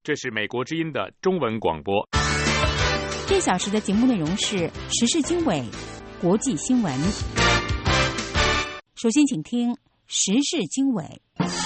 这是美国之音的中文广播。 这小时的节目内容是时事经纬、国际新闻。首先请听时事经纬。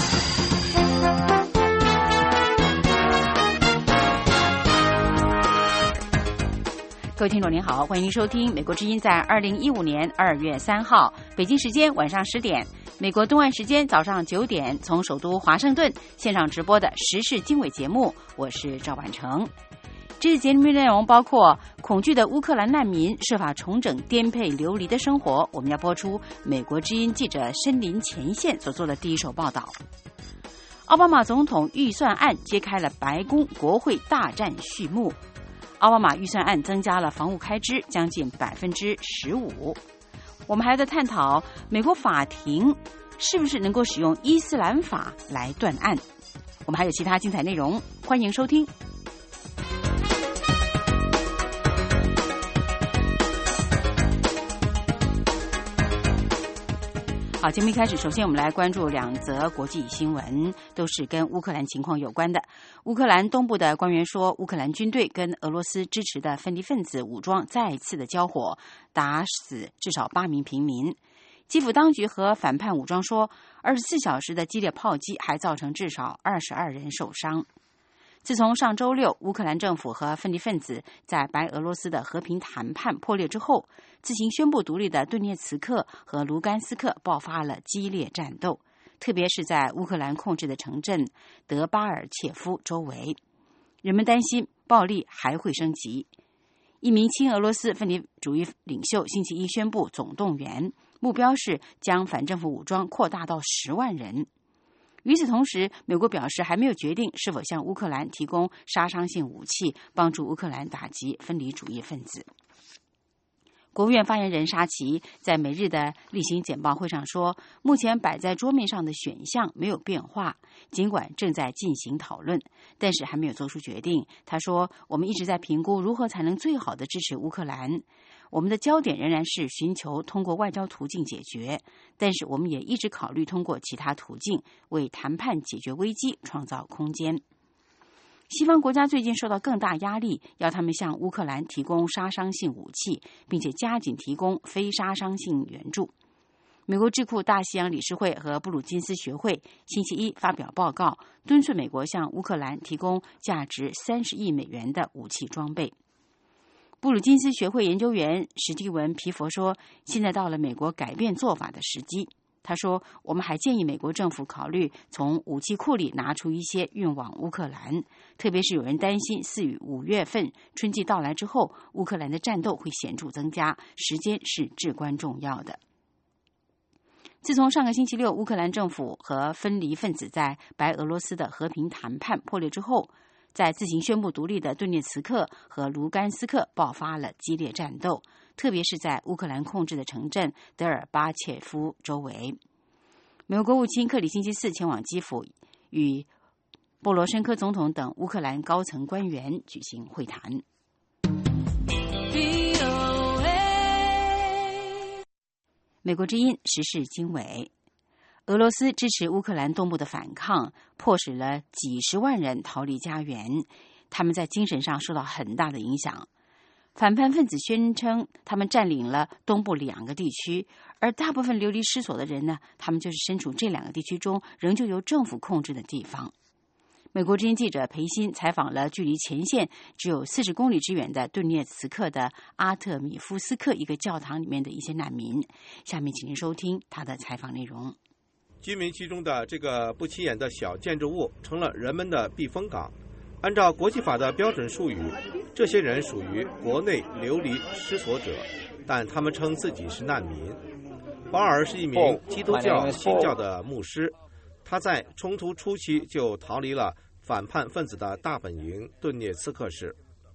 各位听众您好，欢迎您收听美国之音在2015年2月3号北京时间晚上10点，美国东岸时间早上9点，从首都华盛顿线上直播的时事经纬节目，我是赵婉成。这次节目内容包括恐惧的乌克兰难民设法重整颠沛流离的生活，我们要播出美国之音记者身临前线所做的第一手报道。奥巴马总统预算案揭开了白宫国会大战序幕。奥巴马预算案增加了防务开支将近15%。我们还在探讨美国法庭是不是能够使用伊斯兰法来断案。我们还有其他精彩内容，欢迎收听。好，节目一开始，首先我们来关注两则国际新闻，都是跟乌克兰情况有关的。乌克兰东部的官员说，乌克兰军队跟俄罗斯支持的分离分子武装再次的交火，打死至少8名平民。基辅当局和反叛武装说，24小时的激烈炮击还造成至少22人受伤。自从上周六乌克兰政府和分离分子在白俄罗斯的和平谈判破裂之后，自行宣布独立的顿涅茨克和卢甘斯克爆发了激烈战斗，特别是在乌克兰控制的城镇德巴尔切夫周围，人们担心暴力还会升级。一名亲俄罗斯分离主义领袖星期一宣布总动员，目标是将反政府武装扩大到10万人。与此同时，美国表示还没有决定是否向乌克兰提供杀伤性武器，帮助乌克兰打击分离主义分子。国务院发言人沙奇在每日的例行简报会上说，目前摆在桌面上的选项没有变化，尽管正在进行讨论，但是还没有做出决定。他说，我们一直在评估如何才能最好的支持乌克兰，我们的焦点仍然是寻求通过外交途径解决，但是我们也一直考虑通过其他途径为谈判解决危机创造空间。西方国家最近受到更大压力，要他们向乌克兰提供杀伤性武器，并且加紧提供非杀伤性援助。美国智库大西洋理事会和布鲁金斯学会星期一发表报告，敦促美国向乌克兰提供价值30亿美元的武器装备。布鲁金斯学会研究员史蒂文·皮佛说，现在到了美国改变做法的时机。他说，我们还建议美国政府考虑从武器库里拿出一些运往乌克兰，特别是有人担心4与5月份春季到来之后，乌克兰的战斗会显著增加，时间是至关重要的。自从上个星期六乌克兰政府和分离分子在白俄罗斯的和平谈判破裂之后，在自行宣布独立的顿涅茨克和卢甘斯克爆发了激烈战斗，特别是在乌克兰控制的城镇德尔巴切夫周围。美国国务卿克里星期四前往基辅，与波罗申科总统等乌克兰高层官员举行会谈。美国之音时事经纬。俄罗斯支持乌克兰东部的反抗，迫使了几十万人逃离家园，他们在精神上受到很大的影响。反叛分子宣称他们占领了东部2个地区，而大部分流离失所的人呢，他们就是身处这2个地区中仍旧由政府控制的地方。美国之音记者裴鑫采访了距离前线只有40公里之远的顿涅茨克的阿特米夫斯克一个教堂里面的一些难民。下面请您收听他的采访内容。 居民区中的这个不起眼的小建筑物成了人们的避风港。按照国际法的标准术语，这些人属于国内流离失所者，但他们称自己是难民。保尔是一名基督教新教的牧师，他在冲突初期就逃离了反叛分子的大本营顿涅茨克市。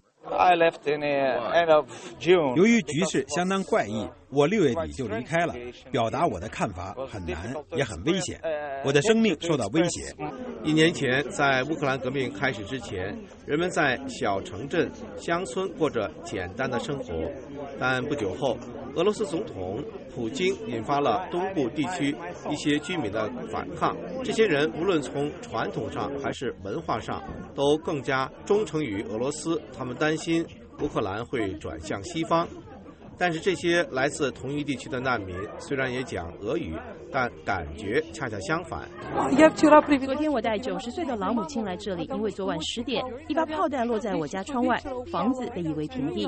由于局势相当怪异，我6月底就离开了。表达我的看法很难，也很危险，我的生命受到威胁。 1年前，在乌克兰革命开始之前，人们在小城镇、乡村过着简单的生活，但不久后，俄罗斯总统普京引发了东部地区一些居民的反抗。这些人无论从传统上还是文化上，都更加忠诚于俄罗斯。他们担心乌克兰会转向西方。但是这些来自同一地区的难民虽然也讲俄语，但感觉恰恰相反。 昨天我带90岁的老母亲来这里，因为昨晚10点，一发炮弹落在我家窗外，房子被夷为平地。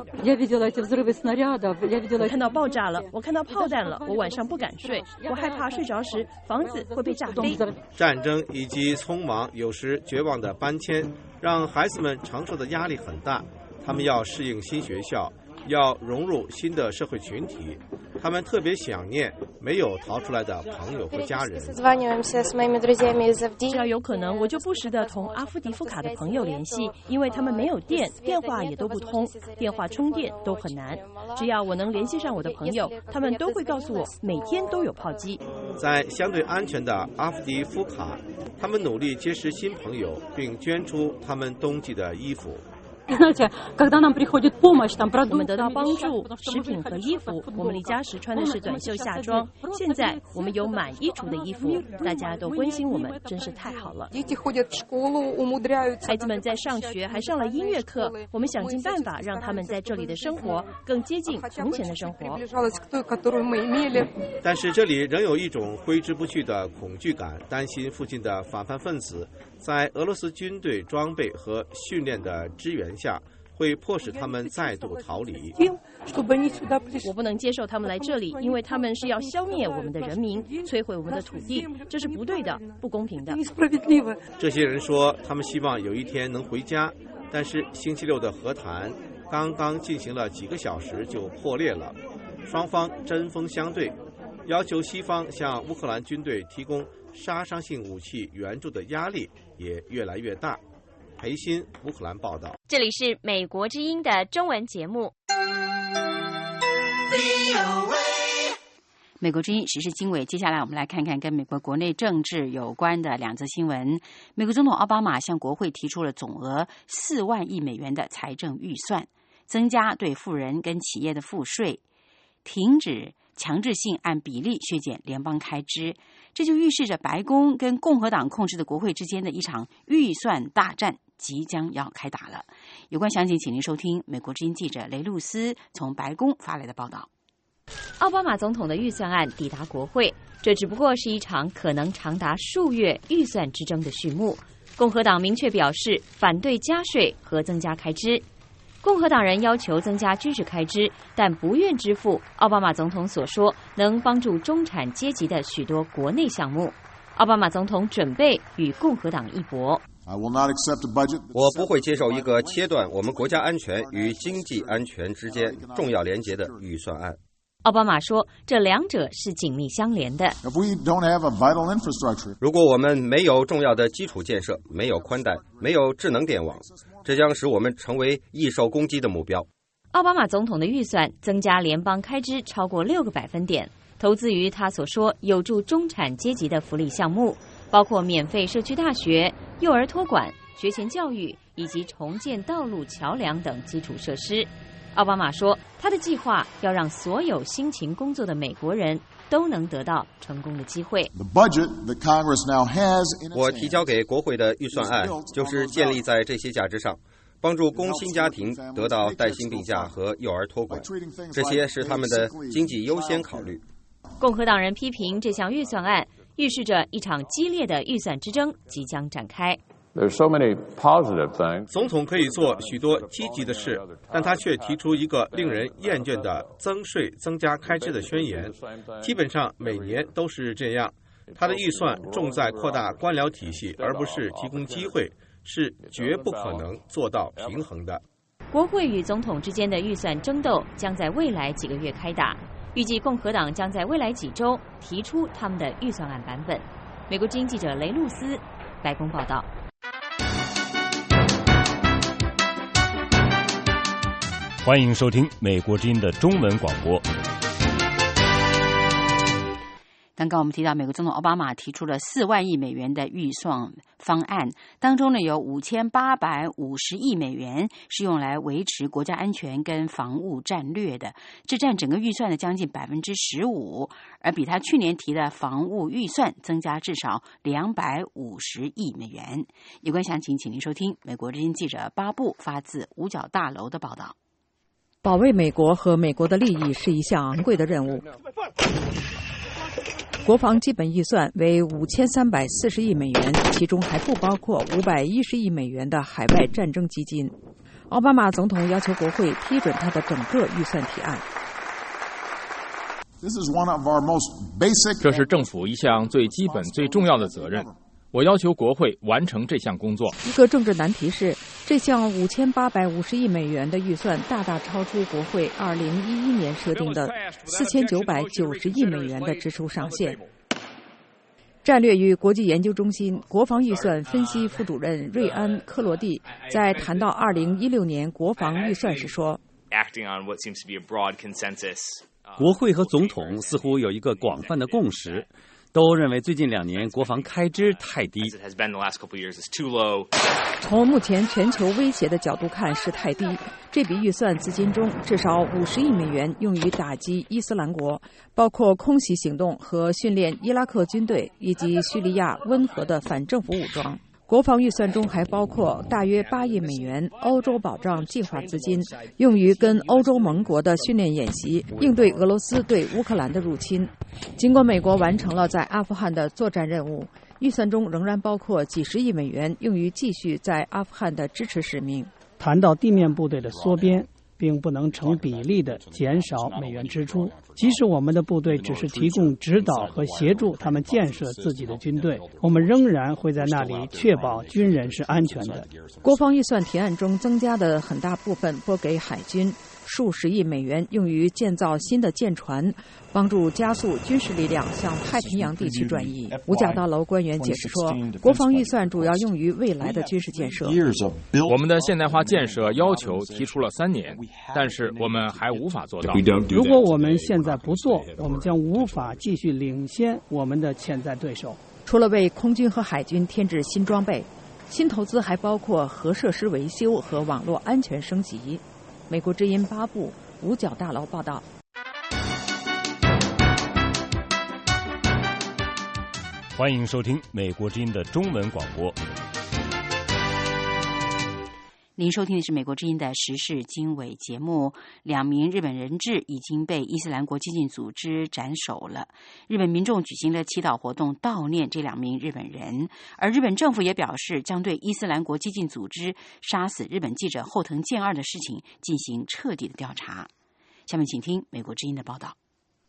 我看到爆炸了，我看到炮弹了，我晚上不敢睡，我害怕睡着时房子会被炸飞。 战争以及匆忙有时绝望的搬迁，让孩子们承受的压力很大。他们要适应新学校，要融入新的社会群体，他们特别想念没有逃出来的朋友和家人。 只要有可能，我就不时地同阿夫迪夫卡的朋友联系，因为他们没有电，电话也都不通，电话充电都很难。只要我能联系上我的朋友，他们都会告诉我每天都有炮击。 在相对安全的阿夫迪夫卡，他们努力结识新朋友，并捐出他们冬季的衣服。 我们得到帮助，食品和衣服。我们离家时穿的是短袖夏装，现在我们有满衣橱的衣服，大家都关心我们，真是太好了。孩子们在上学，还上了音乐课，我们想尽办法让他们在这里的生活更接近从前的生活。 但是这里仍有一种挥之不去的恐惧感，担心附近的反叛分子在俄罗斯军队装备和训练的支援下，会迫使他们再度逃离。 我不能接受他们来这里，因为他们是要消灭我们的人民，摧毁我们的土地，这是不对的，不公平的。 这些人说，他们希望有一天能回家，但是星期六的和谈刚刚进行了几个小时就破裂了，双方针锋相对，要求西方向乌克兰军队提供杀伤性武器援助的压力也越来越大。裴鑫，乌克兰报道。 这里是美国之音的中文节目。 美国之音时事经纬，接下来我们来看看跟美国国内政治有关的2则新闻。美国总统奥巴马向国会提出了总额4万亿美元的财政预算，增加对富人跟企业的赋税，停止强制性按比例削减联邦开支，这就预示着白宫跟共和党控制的国会之间的一场预算大战即将要开打了。有关详情，请您收听美国之音记者雷露丝从白宫发来的报道。 奥巴马总统的预算案抵达国会，这只不过是一场可能长达数月预算之争的序幕。共和党明确表示反对加税和增加开支。共和党人要求增加军事开支，但不愿支付奥巴马总统所说能帮助中产阶级的许多国内项目。奥巴马总统准备与共和党一搏。 我不会接受一个切断我们国家安全与经济安全之间重要连结的预算案。 奥巴马说，这两者是紧密相连的。 如果我们没有重要的基础建设，没有宽带，没有智能电网，这将使我们成为易受攻击的目标。 奥巴马总统的预算增加联邦开支超过6个百分点，投资于他所说有助中产阶级的福利项目，包括免费社区大学、幼儿托管、学前教育以及重建道路、桥梁等基础设施。奥巴马说，他的计划要让所有辛勤工作的美国人都能得到成功的机会。 我提交给国会的预算案就是建立在这些价值上，帮助工薪家庭得到带薪病假和幼儿托管，这些是他们的经济优先考虑。 共和党人批评这项预算案预示着一场激烈的预算之争即将展开。 总统可以做许多积极的事，但他却提出一个令人厌倦的增税增加开支的宣言，基本上每年都是这样。他的预算重在扩大官僚体系，而不是提供机会，是绝不可能做到平衡的。 国会与总统之间的预算争斗将在未来几个月开打，预计共和党将在未来几周提出他们的预算案版本。美国之音记者雷露丝，白宫报道。 欢迎收听美国之音的中文广播。 刚刚我们提到，美国总统奥巴马提出了4万亿美元的预算方案，当中呢有5850亿美元是用来维持国家安全跟防务战略的，这占整个预算的将近15%，而比他去年提的防务预算增加至少250亿美元。有关详情，请您收听美国之音记者巴布发自五角大楼的报道。 保卫美国和美国的利益是一项昂贵的任务。国防基本预算为5340亿美元，其中还不包括510亿美元的海外战争基金。奥巴马总统要求国会批准他的整个预算提案。 这是政府一项最基本、最重要的责任。我要求国会完成这项工作。 一个政治难题是，这项5850亿美元的预算大大超出国会2011年设定的4990亿美元的支出上限。战略与国际研究中心国防预算分析副主任瑞安·克罗蒂在谈到2016年国防预算时说， 国会和总统似乎有一个广泛的共识，都认为最近2年国防开支太低。 从目前全球威胁的角度看是太低。这笔预算资金中至少50亿美元用于打击伊斯兰国，包括空袭行动和训练伊拉克军队以及叙利亚温和的反政府武装。国防预算中还包括大约8亿美元欧洲保障计划资金，用于跟欧洲盟国的训练演习，应对俄罗斯对乌克兰的入侵。尽管美国完成了在阿富汗的作战任务，预算中仍然包括几十亿美元用于继续在阿富汗的支持使命。 谈到地面部队的缩编，并不能成比例地减少美元支出。即使我们的部队只是提供指导和协助他们建设自己的军队，我们仍然会在那里确保军人是安全的。 国防预算提案中增加的很大部分拨给海军，数十亿美元用于建造新的舰船，帮助加速军事力量向太平洋地区转移。五角大楼官员解释说，国防预算主要用于未来的军事建设。 我们的现代化建设要求提出了3年，但是我们还无法做到。 如果我们现在不做，我们将无法继续领先我们的潜在对手。 除了为空军和海军添置新装备，新投资还包括核设施维修和网络安全升级。美国之音巴布五角大楼报道。 欢迎收听美国之音的中文广播。 您收听的是美国之音的时事经纬节目。2名日本人质已经被伊斯兰国激进组织斩首了。日本民众举行了祈祷活动悼念这2名日本人，而日本政府也表示将对伊斯兰国激进组织杀死日本记者后藤健二的事情进行彻底的调查。下面请听美国之音的报道。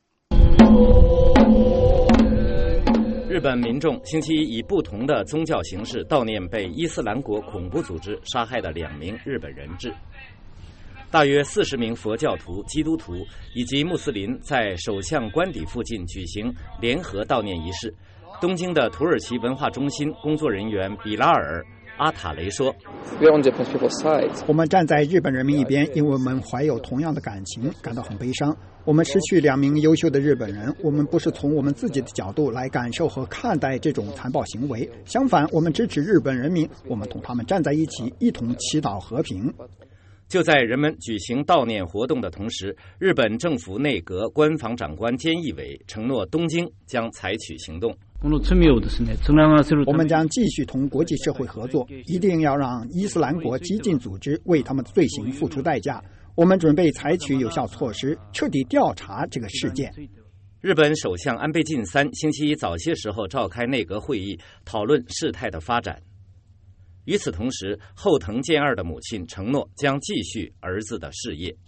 日本民众星期一以不同的宗教形式悼念被伊斯兰国恐怖组织杀害的2名日本人质。大约40名佛教徒、基督徒以及穆斯林在首相官邸附近举行联合悼念仪式。东京的土耳其文化中心工作人员比拉尔·阿塔雷说， 我们站在日本人民一边，因为我们怀有同样的感情，感到很悲伤。我们失去2名优秀的日本人，我们不是从我们自己的角度来感受和看待这种残暴行为，相反，我们支持日本人民，我们同他们站在一起，一同祈祷和平。 就在人们举行悼念活动的同时，日本政府内阁官房长官菅义伟承诺东京将采取行动。 我们将继续同国际社会合作，一定要让伊斯兰国激进组织为他们的罪行付出代价。我们准备采取有效措施，彻底调查这个事件。 日本首相安倍晋三星期一早些时候召开内阁会议，讨论事态的发展。与此同时，后藤健二的母亲承诺将继续儿子的事业。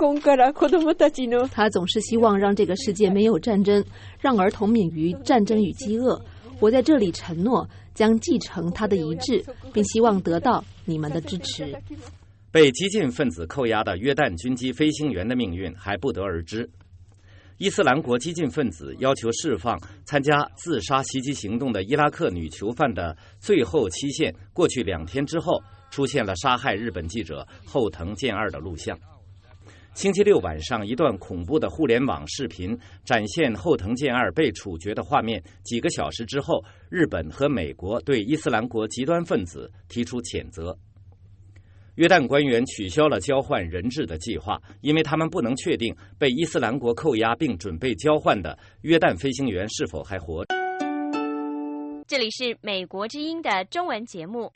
他总是希望让这个世界没有战争，让儿童免于战争与饥饿。我在这里承诺将继承他的遗志，并希望得到你们的支持。 被激进分子扣押的约旦军机飞行员的命运还不得而知。伊斯兰国激进分子要求释放参加自杀袭击行动的伊拉克女囚犯的最后期限过去2天之后，出现了杀害日本记者后藤健二的录像。 星期六晚上，一段恐怖的互联网视频展现后藤健二被处决的画面。几个小时之后，日本和美国对伊斯兰国极端分子提出谴责。约旦官员取消了交换人质的计划，因为他们不能确定被伊斯兰国扣押并准备交换的约旦飞行员是否还活着。 这里是美国之音的中文节目。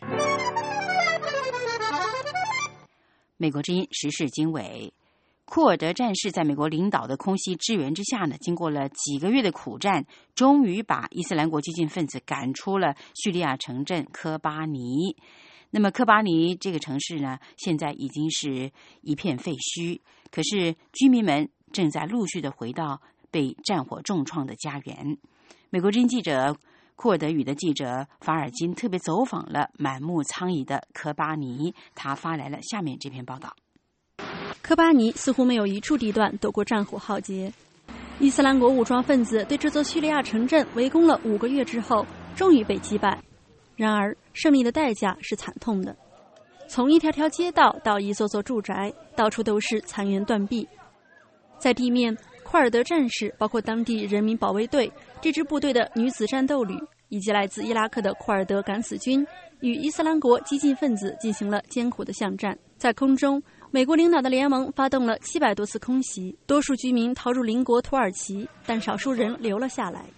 美国之音时事经纬。库尔德战士在美国领导的空袭支援之下呢，经过了几个月的苦战，终于把伊斯兰国激进分子赶出了叙利亚城镇科巴尼。那么科巴尼这个城市呢，现在已经是一片废墟，可是居民们正在陆续的回到被战火重创的家园。美国之音记者库尔德语的记者法尔金特别走访了满目苍夷的科巴尼，他发来了下面这篇报道。 科巴尼似乎没有一处地段躲过战火浩劫。伊斯兰国武装分子对这座叙利亚城镇围攻了5个月之后，终于被击败。然而，胜利的代价是惨痛的。从一条条街道到一座座住宅，到处都是残垣断壁。在地面，库尔德战士，包括当地人民保卫队这支部队的女子战斗旅，以及来自伊拉克的库尔德敢死军，与伊斯兰国激进分子进行了艰苦的巷战。在空中，美国领导的联盟发动了700多次空袭，多数居民逃入邻国土耳其，但少数人留了下来。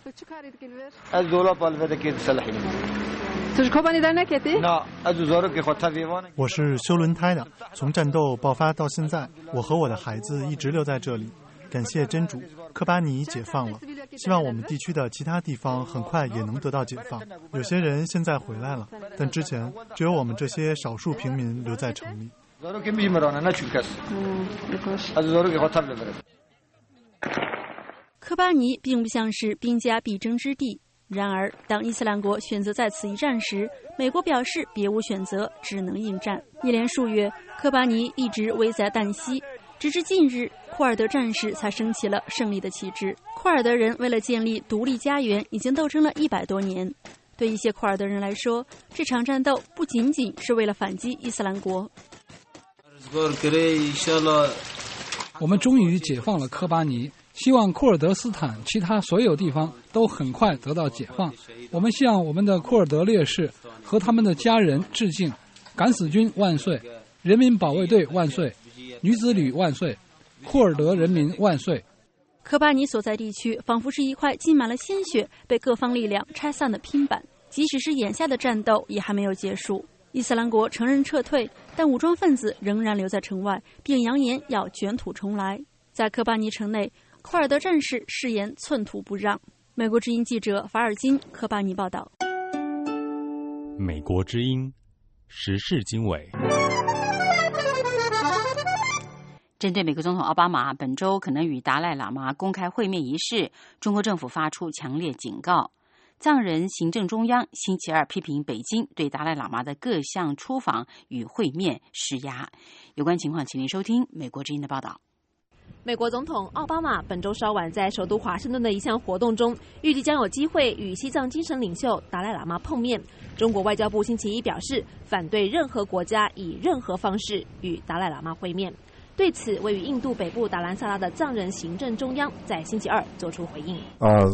我是修轮胎的，从战斗爆发到现在，我和我的孩子一直留在这里。感谢真主，科巴尼解放了，希望我们地区的其他地方很快也能得到解放。有些人现在回来了，但之前只有我们这些少数平民留在城里。 科巴尼并不像是兵家必争之地，然而当伊斯兰国选择在此一战时，美国表示别无选择，只能应战。一连数月，科巴尼一直危在旦夕，直至近日，库尔德战士才升起了胜利的旗帜。库尔德人为了建立独立家园，已经斗争了100多年。对一些库尔德人来说，这场战斗不仅仅是为了反击伊斯兰国。 我们终于解放了科巴尼，希望库尔德斯坦其他所有地方都很快得到解放。我们向我们的库尔德烈士和他们的家人致敬，敢死军万岁，人民保卫队万岁，女子旅万岁，库尔德人民万岁。 科巴尼所在地区仿佛是一块浸满了鲜血、被各方力量拆散的拼板，即使是眼下的战斗也还没有结束。伊斯兰国承认撤退，但武装分子仍然留在城外，并扬言要卷土重来。在科巴尼城内，库尔德战士誓言寸土不让。美国之音记者法尔金，科巴尼报道。 美国之音时事经纬。 针对美国总统奥巴马本周可能与达赖喇嘛公开会面一事，中国政府发出强烈警告。藏人行政中央星期二批评北京对达赖喇嘛的各项出访与会面施压。有关情况，请您收听美国之音的报道。 美国总统奥巴马本周稍晚在首都华盛顿的一项活动中，预计将有机会与西藏精神领袖达赖喇嘛碰面。中国外交部星期一表示，反对任何国家以任何方式与达赖喇嘛会面。对此，位于印度北部达兰萨拉的藏人行政中央在星期二作出回应。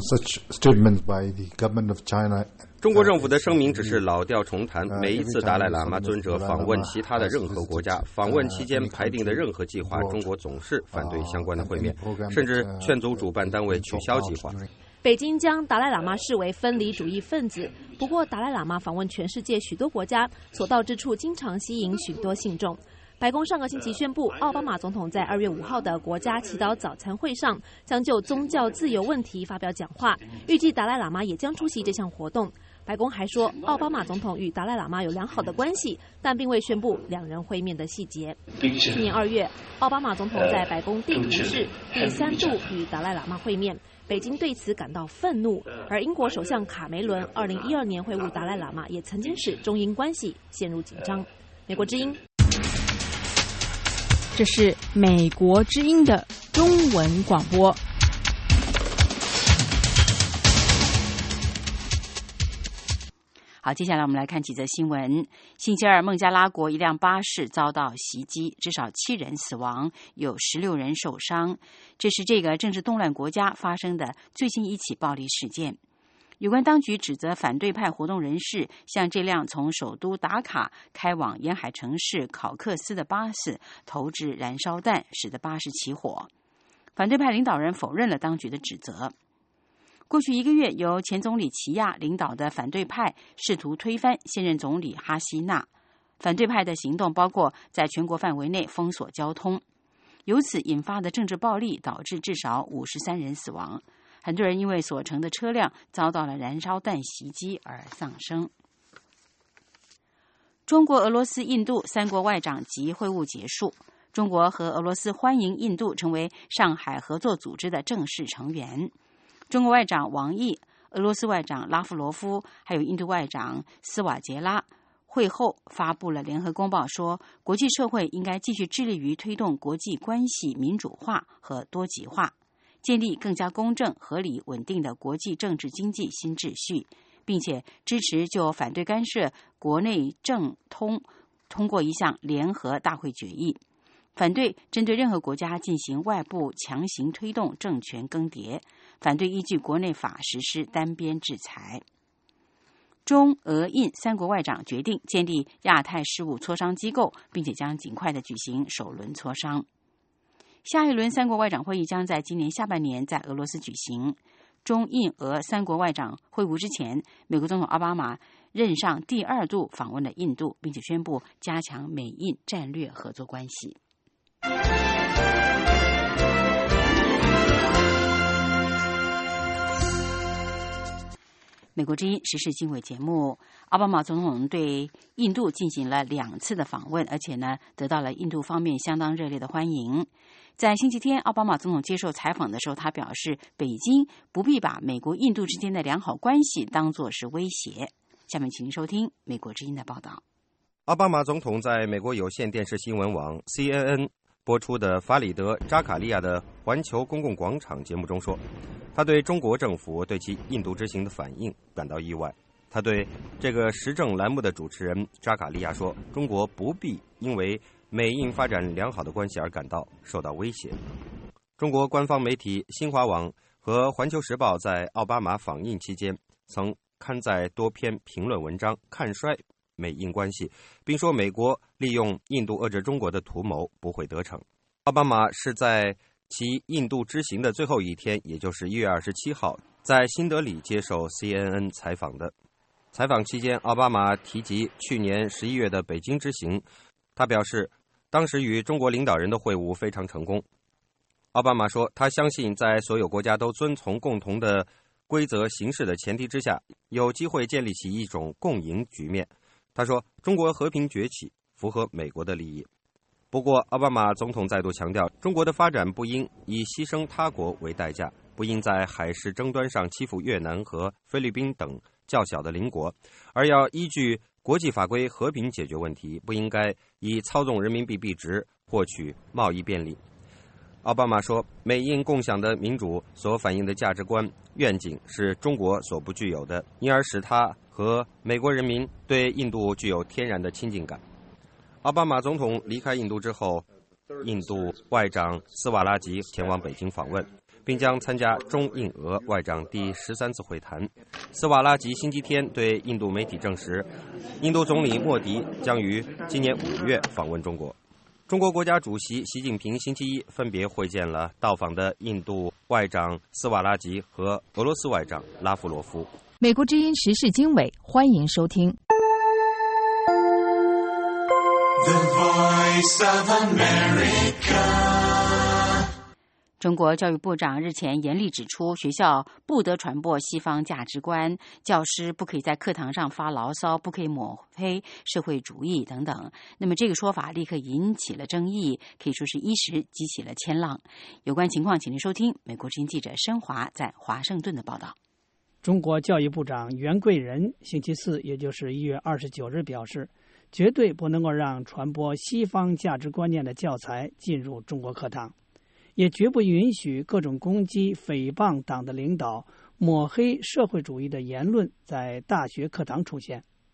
中国政府的声明只是老调重弹，每一次达赖喇嘛尊者访问其他的任何国家，访问期间排定的任何计划，中国总是反对相关的会面，甚至劝阻主办单位取消计划。 北京将达赖喇嘛视为分离主义分子，不过达赖喇嘛访问全世界许多国家，所到之处经常吸引许多信众。白宫上个星期宣布，奥巴马总统在2月5号的国家祈祷早餐会上将就宗教自由问题发表讲话，预计达赖喇嘛也将出席这项活动。白宫还说，奥巴马总统与达赖喇嘛有良好的关系，但并未宣布两人会面的细节。去年2月，奥巴马总统在白宫地图室第3度与达赖喇嘛会面，北京对此感到愤怒，而英国首相卡梅伦2012年会晤达赖喇嘛，也曾经使中英关系陷入紧张。美国之音。 这是美国之音的中文广播。 好， 好，接下来我们来看几则新闻。星期二，孟加拉国一辆巴士遭到袭击，至少7人死亡，有16人受伤。这是这个政治动乱国家发生的最新一起暴力事件。有关当局指责反对派活动人士向这辆从首都达卡开往沿海城市考克斯的巴士投掷燃烧弹，使得巴士起火。反对派领导人否认了当局的指责。过去1个月，由前总理齐亚领导的反对派试图推翻现任总理哈希纳。反对派的行动包括在全国范围内封锁交通，由此引发的政治暴力导致至少53人死亡。很多人因为所乘的车辆遭到了燃烧弹袭击而丧生。中国、俄罗斯、印度3国外长级会晤结束，中国和俄罗斯欢迎印度成为上海合作组织的正式成员。中国外长王毅、俄罗斯外长拉夫罗夫还有印度外长斯瓦杰拉会后发布了联合公报，说国际社会应该继续致力于推动国际关系民主化和多极化，建立更加公正、合理、稳定的国际政治经济新秩序，并且支持就反对干涉国内政通过一项联合大会决议，反对针对任何国家进行外部强行推动政权更迭，反对依据国内法实施单边制裁。中俄印3国外长决定建立亚太事务磋商机构，并且将尽快的举行首轮磋商。下一轮3国外长会议将在今年下半年在俄罗斯举行。中印俄3国外长会晤之前，美国总统奥巴马任上第2度访问了印度，并且宣布加强美印战略合作关系。美国之音时事经纬节目，奥巴马总统对印度进行了2次的访问，而且呢，得到了印度方面相当热烈的欢迎。在星期天，奥巴马总统接受采访的时候，他表示，北京不必把美国印度之间的良好关系当作是威胁。下面请您收听美国之音的报道。 奥巴马总统在美国有线电视新闻网 CNN 播出的法里德·扎卡利亚的环球公共广场节目中说，他对中国政府对其印度之行的反应感到意外。他对这个时政栏目的主持人扎卡利亚说，中国不必因为美印发展良好的关系而感到受到威胁。中国官方媒体新华网和环球时报在奥巴马访印期间曾刊载多篇评论文章，看衰美印关系，并说美国利用印度遏制中国的图谋不会得逞。奥巴马是在其印度之行的最后一天，也就是1月27号，在新德里接受 CNN 采访的。采访期间，奥巴马提及去年11月的北京之行，他表示当时与中国领导人的会晤非常成功。奥巴马说，他相信在所有国家都遵从共同的规则行事的前提之下，有机会建立起一种共赢局面。他说，中国和平崛起符合美国的利益。不过，奥巴马总统再度强调，中国的发展不应以牺牲他国为代价，不应在海事争端上欺负越南和菲律宾等较小的邻国，而要依据国际法规和平解决问题，不应该以操纵人民币币值获取贸易便利。奥巴马说，美印共享的民主所反映的价值观愿景是中国所不具有的，因而使他和美国人民对印度具有天然的亲近感。奥巴马总统离开印度之后，印度外长斯瓦拉吉前往北京访问，并将参加中印俄外长第13次会谈。斯瓦拉吉星期天对印度媒体证实，印度总理莫迪将于今年5月访问中国。中国国家主席习近平星期一分别会见了到访的印度外长斯瓦拉吉和俄罗斯外长拉夫罗夫。 美国之音时事经纬，欢迎收听。 The Voice of America。 中国教育部长日前严厉指出，学校不得传播西方价值观，教师不可以在课堂上发牢骚，不可以抹黑社会主义等等。那么这个说法立刻引起了争议，可以说是一时激起了千浪。有关情况，请您收听美国之音记者申华在华盛顿的报道。 中国教育部长袁贵仁星期四，也就是1月29日表示，绝对不能够让传播西方价值观念的教材进入中国课堂，也绝不允许各种攻击、诽谤党的领导、抹黑社会主义的言论在大学课堂出现。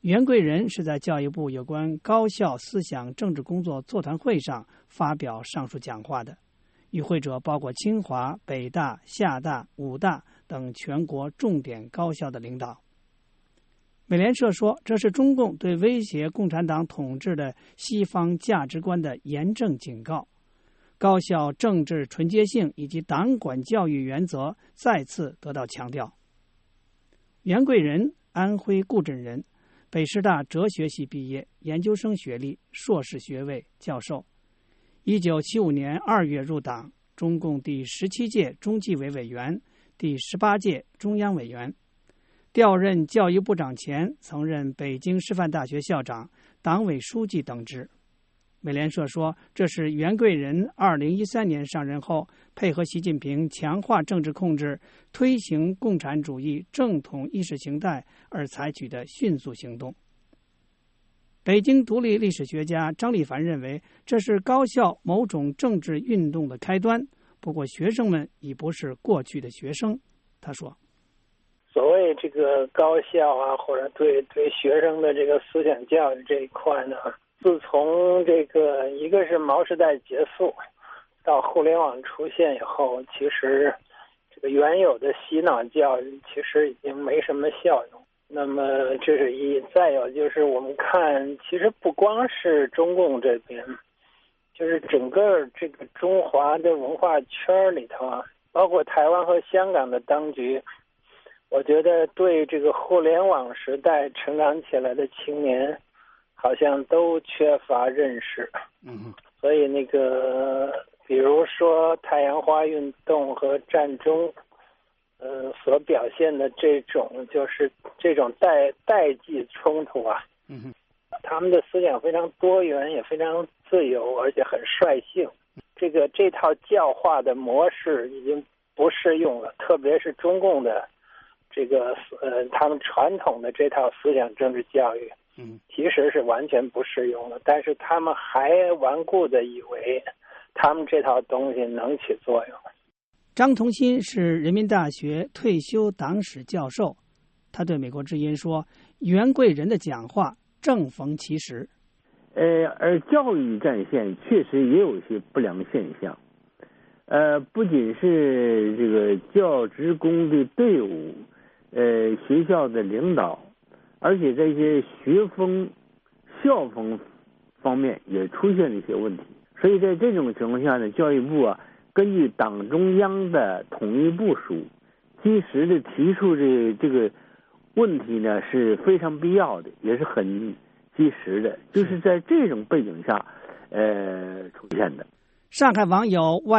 袁贵仁是在教育部有关高校思想政治工作座谈会上发表上述讲话的，与会者包括清华、北大、厦大、武大等全国重点高校的领导。美联社说，这是中共对威胁共产党统治的西方价值观的严正警告，高校政治纯洁性以及党管教育原则再次得到强调。袁贵仁，安徽固镇人，北师大哲学系毕业，研究生学历，硕士学位，教授。1975年2月入党，中共第17届中纪委委员、第18届中央委员。调任教育部长前，曾任北京师范大学校长、党委书记等职。美联社说，这是袁贵仁2013年上任后，配合习近平强化政治控制、推行共产主义正统意识形态而采取的迅速行动。北京独立历史学家张立凡认为，这是高校某种政治运动的开端。不过，学生们已不是过去的学生。他说， 所谓这个高校啊，或者对学生的这个思想教育这一块呢，自从这个一个是毛时代结束，到互联网出现以后，其实这个原有的洗脑教育其实已经没什么效用。那么这是一，再有就是我们看，其实不光是中共这边，就是整个这个中华的文化圈里头啊，包括台湾和香港的当局，我觉得对这个互联网时代成长起来的青年好像都缺乏认识。所以那个比如说太阳花运动和战中所表现的这种就是这种代际冲突啊，他们的思想非常多元，也非常自由，而且很率性。这套教化的模式已经不适用了，特别是中共的这个他们传统的这套思想政治教育，其实是完全不适用了。但是他们还顽固的以为他们这套东西能起作用。 张同新是人民大学退休党史教授，他对美国之音说，袁贵仁的讲话正逢其时。 而教育战线确实也有一些不良现象，不仅是这个教职工的队伍，学校的领导，而且在一些学风、校风方面也出现了一些问题。所以在这种情况下呢，教育部啊，根据党中央的统一部署，及时的提出这个问题呢是非常必要的，也是很及时的，就是在这种背景下出现的。 上海网友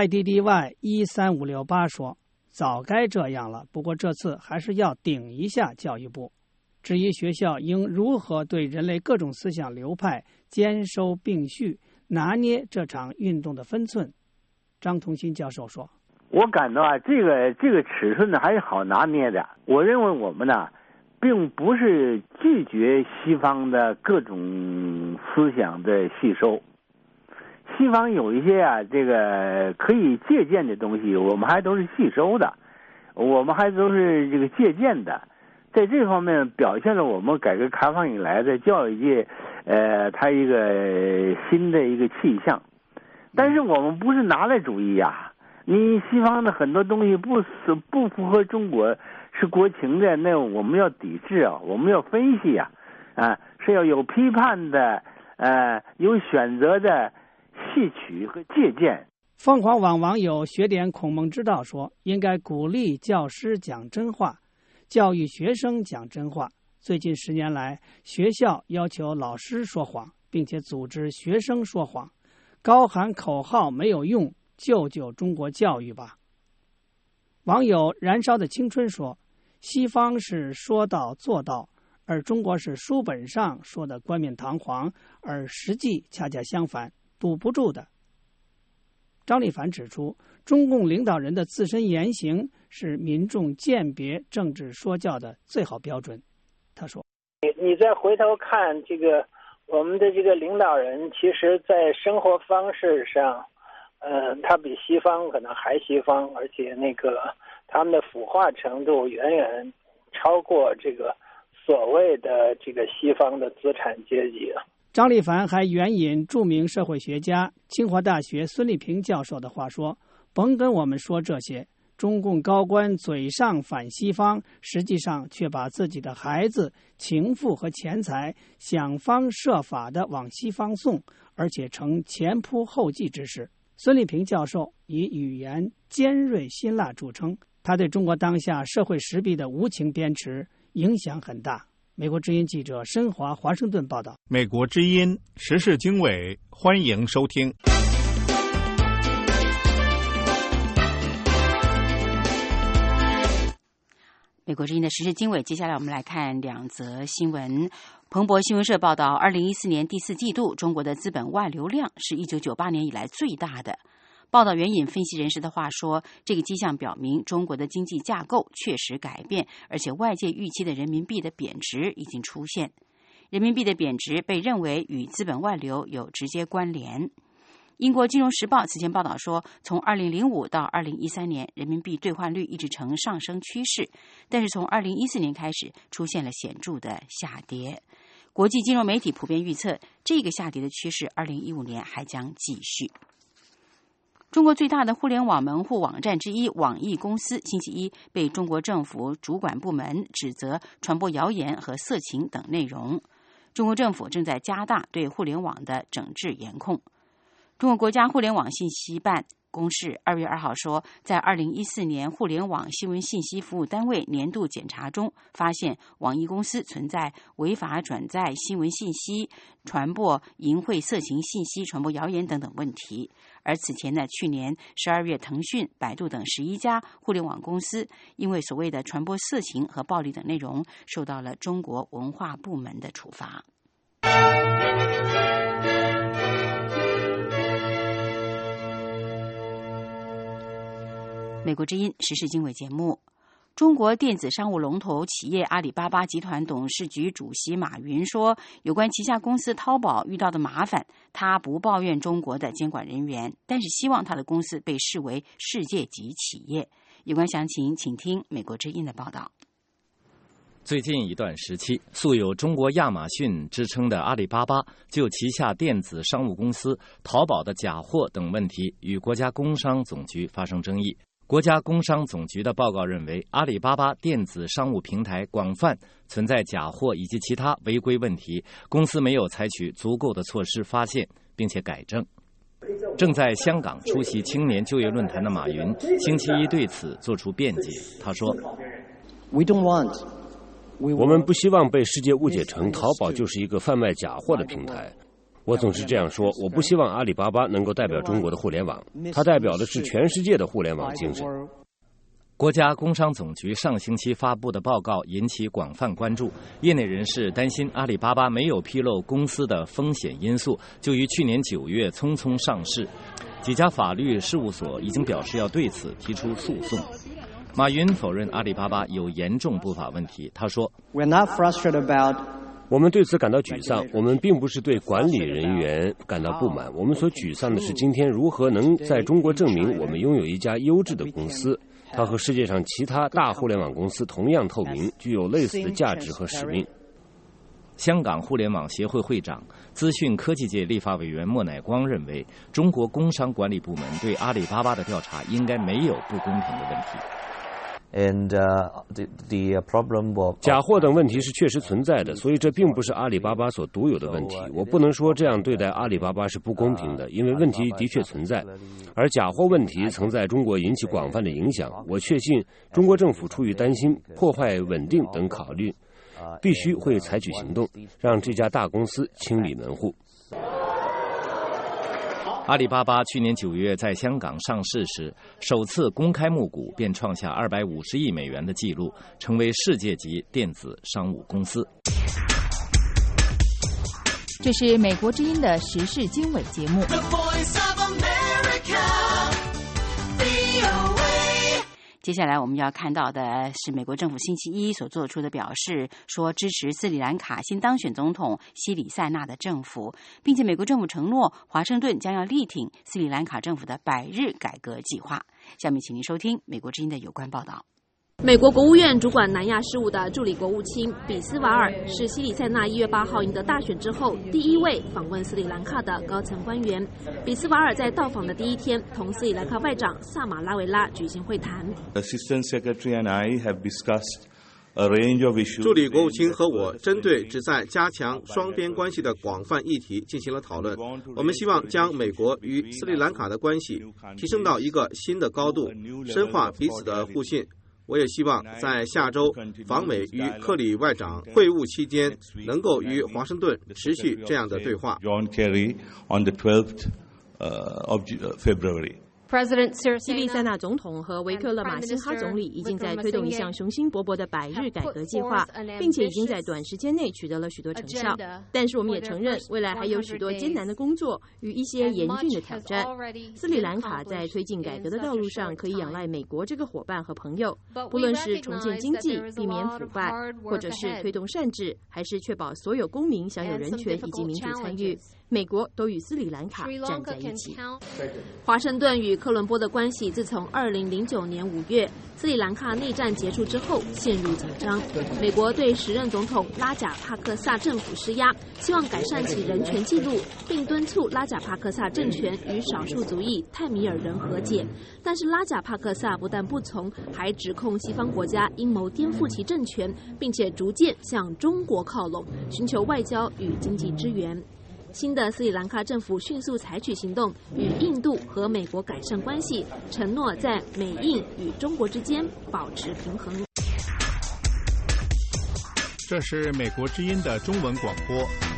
YDDY13568 说，早该这样了，不过这次还是要顶一下教育部，质疑学校应如何对人类各种思想流派兼收并蓄，拿捏这场运动的分寸。张同新教授说， 我感到啊，这个尺寸呢还是好拿捏的。我认为我们呢并不是拒绝西方的各种思想的吸收，西方有一些啊这个可以借鉴的东西，我们还都是吸收的，我们还都是这个借鉴的。在这方面表现了我们改革开放以来的教育界它一个新的一个气象。但是我们不是拿来主义呀，你西方的很多东西不符合中国是国情的，那我们要抵制啊，我们要分析啊，是要有批判的，有选择的吸取和借鉴。 凤凰网网友学点孔孟之道说，应该鼓励教师讲真话，教育学生讲真话。最近10年来，学校要求老师说谎，并且组织学生说谎，高喊口号没有用，救救中国教育吧。网友燃烧的青春说，西方是说到做到，而中国是书本上说的冠冕堂皇，而实际恰恰相反，堵不住的。张立凡指出，中共领导人的自身言行是民众鉴别政治说教的最好标准。他说， 你再回头看这个我们的这个领导人，其实在生活方式上他比西方可能还西方，而且那个他们的腐化程度远远超过这个所谓的这个西方的资产阶级。 张立凡还援引著名社会学家清华大学孙立平教授的话说，甭跟我们说这些，中共高官嘴上反西方，实际上却把自己的孩子、情妇和钱财想方设法地往西方送，而且成前仆后继之势。孙立平教授以语言尖锐辛辣著称，他对中国当下社会时弊的无情鞭笞影响很大。美国之音记者申华华盛顿报道。 美国之音时事经纬，欢迎收听。 美国之音的时事经纬，接下来我们来看两则新闻。彭博新闻社报道，2014年第4季度，中国的资本外流量是1998年以来最大的。报道援引分析人士的话说，这个迹象表明中国的经济架构确实改变，而且外界预期的人民币的贬值已经出现。人民币的贬值被认为与资本外流有直接关联。英国金融时报此前报道说，从2005到2013年，人民币兑换率一直呈上升趋势，但是从2014年开始出现了显著的下跌。国际金融媒体普遍预测，这个下跌的趋势2015年还将继续。中国最大的互联网门户网站之一网易公司星期一被中国政府主管部门指责传播谣言和色情等内容。中国政府正在加大对互联网的整治严控。中国国家互联网信息办公示2月2号说，在2014年互联网新闻信息服务单位年度检查中，发现网易公司存在违法转载新闻信息、传播淫秽色情信息、传播谣言等等问题。而此前呢，去年12月，腾讯、百度等11家互联网公司因为所谓的传播色情和暴力等内容，受到了中国文化部门的处罚。美国之音时事经纬节目，中国电子商务龙头企业阿里巴巴集团董事局主席马云说，有关旗下公司淘宝遇到的麻烦，他不抱怨中国的监管人员，但是希望他的公司被视为世界级企业。有关详情，请听美国之音的报道。 最近一段时期，素有中国亚马逊之称的阿里巴巴就旗下电子商务公司淘宝的假货等问题与国家工商总局发生争议。国家工商总局的报告认为，阿里巴巴电子商务平台广泛存在假货以及其他违规问题，公司没有采取足够的措施发现并且改正。正在香港出席青年就业论坛的马云星期一对此作出辩解，他说， 我们不希望被世界误解成淘宝就是一个贩卖假货的平台。我总是这样说，我不希望阿里巴巴能够代表中国的互联网，它代表的是全世界的互联网精神。 国家工商总局上星期发布的报告引起广泛关注，业内人士担心阿里巴巴没有披露公司的风险因素，就于去年9月匆匆上市。几家法律事务所已经表示要对此提出诉讼。马云否认阿里巴巴有严重不法问题，他说， 我们对此感到沮丧，我们并不是对管理人员感到不满，我们所沮丧的是今天如何能在中国证明我们拥有一家优质的公司，它和世界上其他大互联网公司同样透明，具有类似的价值和使命。 香港互联网协会会长、资讯科技界立法委员莫乃光认为，中国工商管理部门对阿里巴巴的调查应该没有不公平的问题。 假货等问题是确实存在的，所以这并不是阿里巴巴所独有的问题。我不能说这样对待阿里巴巴是不公平的，因为问题的确存在，而假货问题曾在中国引起广泛的影响。我确信中国政府出于担心破坏稳定等考虑，必须会采取行动，让这家大公司清理门户。 阿里巴巴去年9月在香港上市时，首次公开募股便创下250亿美元的纪录，成为世界级电子商务公司。 这是美国之音的时事经纬节目。 接下来我们要看到的是美国政府星期一所做出的表示，说支持斯里兰卡新当选总统西里塞纳的政府，并且美国政府承诺华盛顿将要力挺斯里兰卡政府的100日改革计划。下面请您收听美国之音的有关报道。 美国国务院主管南亚事务的助理国务卿比斯瓦尔是西里塞纳1月8号赢得大选之后第一位访问斯里兰卡的高层官员。比斯瓦尔在到访的第一天，同斯里兰卡外长萨马拉维拉举行会谈。 Assistant Secretary and I have discussed 助理国务卿和我针对旨在加强双边关系的广泛议题进行了讨论。我们希望将美国与斯里兰卡的关系提升到一个新的高度，深化彼此的互信。我也希望在下周访美与克里外长会晤期间，能够与华盛顿持续这样的对话。 John Kerry on the 12th of February。 西里塞纳总统和维克勒马辛哈总理已经在推动一项雄心勃勃的百日改革计划，并且已经在短时间内取得了许多成效。但是我们也承认，未来还有许多艰难的工作与一些严峻的挑战。斯里兰卡在推进改革的道路上，可以仰赖美国这个伙伴和朋友，不论是重建经济、避免腐败，或者是推动善治，还是确保所有公民享有人权以及民主参与，美国都与斯里兰卡站在一起。 华盛顿与科伦坡的关系自从2009年5月斯里兰卡内战结束之后陷入紧张。美国对时任总统拉贾帕克萨政府施压，希望改善其人权记录，并敦促拉贾帕克萨政权与少数族裔泰米尔人和解。但是拉贾帕克萨不但不从，还指控西方国家阴谋颠覆其政权，并且逐渐向中国靠拢，寻求外交与经济支援。新的斯里兰卡政府迅速采取行动，与印度和美国改善关系，承诺在美印与中国之间保持平衡。 这是美国之音的中文广播。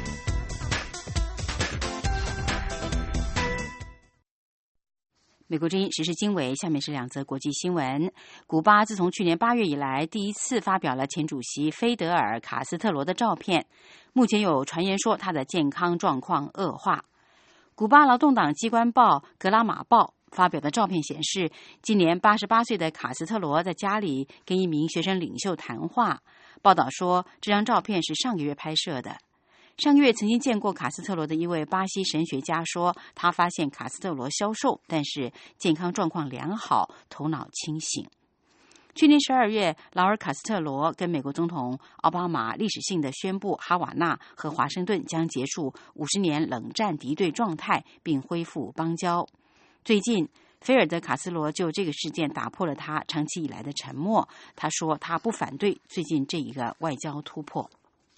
美国之音时事经纬，下面是2则国际新闻。古巴自从去年8月以来，第一次发表了前主席菲德尔·卡斯特罗的照片。目前有传言说他的健康状况恶化。古巴劳动党机关报《格拉马报》发表的照片显示，今年88岁的卡斯特罗在家里跟一名学生领袖谈话。报道说，这张照片是上个月拍摄的。上个月曾经见过卡斯特罗的一位巴西神学家说，他发现卡斯特罗消瘦，但是健康状况良好，头脑清醒。去年12月，劳尔·卡斯特罗跟美国总统奥巴马历史性的宣布，哈瓦那和华盛顿将结束50年冷战敌对状态，并恢复邦交。最近，菲尔德·卡斯罗就这个事件打破了他长期以来的沉默。他说他不反对最近这一个外交突破。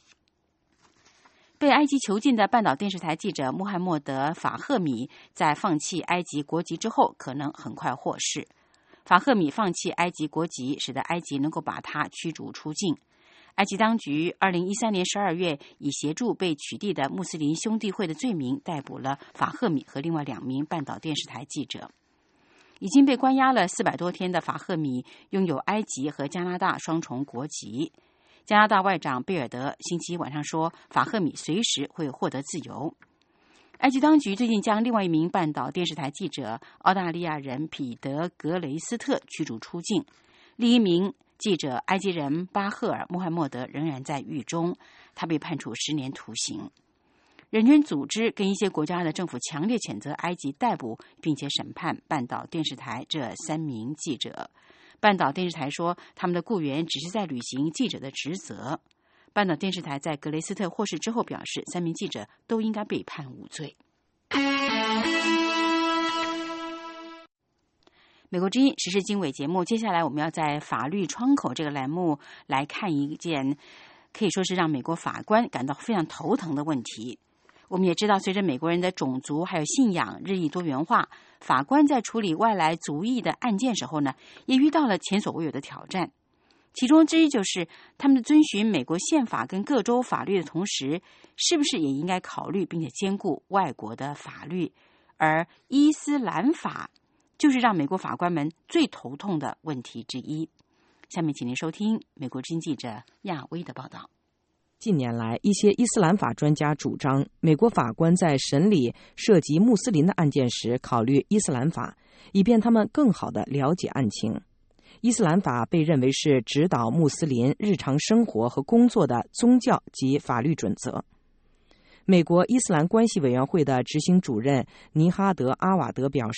被埃及囚禁的半岛电视台记者穆罕默德·法赫米在放弃埃及国籍之后，可能很快获释。法赫米放弃埃及国籍，使得埃及能够把他驱逐出境。埃及当局2013年12月以协助被取缔的穆斯林兄弟会的罪名逮捕了法赫米和另外2名半岛电视台记者。已经被关押了400多天的法赫米拥有埃及和加拿大双重国籍。加拿大外长贝尔德星期一晚上说，法赫米随时会获得自由。埃及当局最近将另外一名半岛电视台记者澳大利亚人彼得·格雷斯特驱逐出境，另一名记者埃及人巴赫尔·穆罕默德仍然在狱中，他被判处10年徒刑。人权组织跟一些国家的政府强烈谴责埃及逮捕并且审判半岛电视台这3名记者。半岛电视台说，他们的雇员只是在履行记者的职责。半岛电视台在格雷斯特获释之后表示，3名记者都应该被判无罪。美国之音时事经纬节目，接下来我们要在法律窗口这个栏目来看一件可以说是让美国法官感到非常头疼的问题。我们也知道，随着美国人的种族还有信仰日益多元化，法官在处理外来族裔的案件时候呢，也遇到了前所未有的挑战。其中之一就是他们遵循美国宪法跟各州法律的同时，是不是也应该考虑并且兼顾外国的法律？而伊斯兰法就是让美国法官们最头痛的问题之一。下面请您收听美国之音记者亚威的报道。 近年来，一些伊斯兰法专家主张，美国法官在审理涉及穆斯林的案件时考虑伊斯兰法，以便他们更好地了解案情。伊斯兰法被认为是指导穆斯林日常生活和工作的宗教及法律准则。美国伊斯兰关系委员会的执行主任尼哈德·阿瓦德表示，